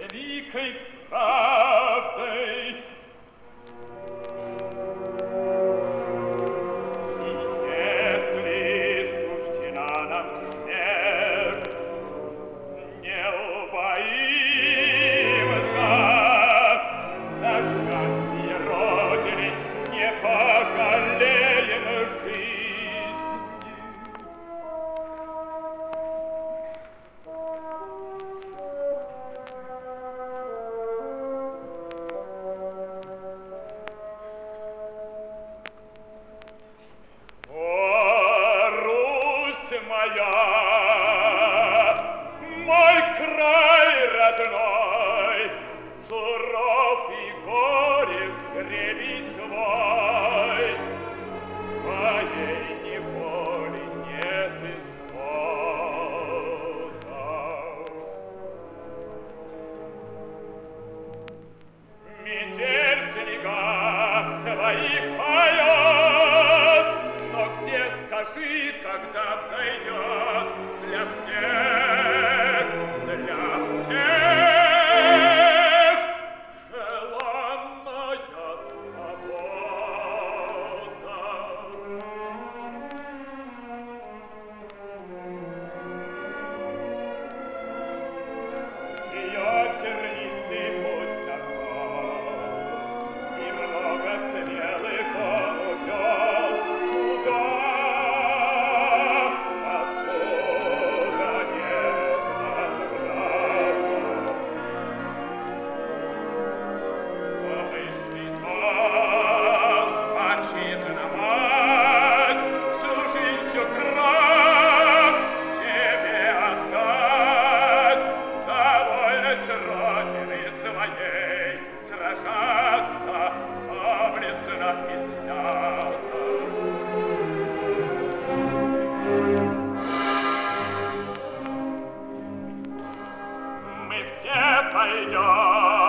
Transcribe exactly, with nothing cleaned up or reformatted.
великой правдой. И если суждена нам смерть, не убоимся, за счастье Родины не пожалеем жизни. О, Русь моя, мой край родной, суров и горек жребий твой, твоей неволи нет исхода. Метель в снегах твоих поет, но где, скажи, когда взойдет для всех, для всех желанная свобода? Ее тернистый путь закон, и много смелых он увел туда, откуда нет возврата. Помысли там, отчизна мать, всю жизнь, всю кровь тебе отдать, за вольность Родины своей сражаться доблестно и свято. Мы все пойдем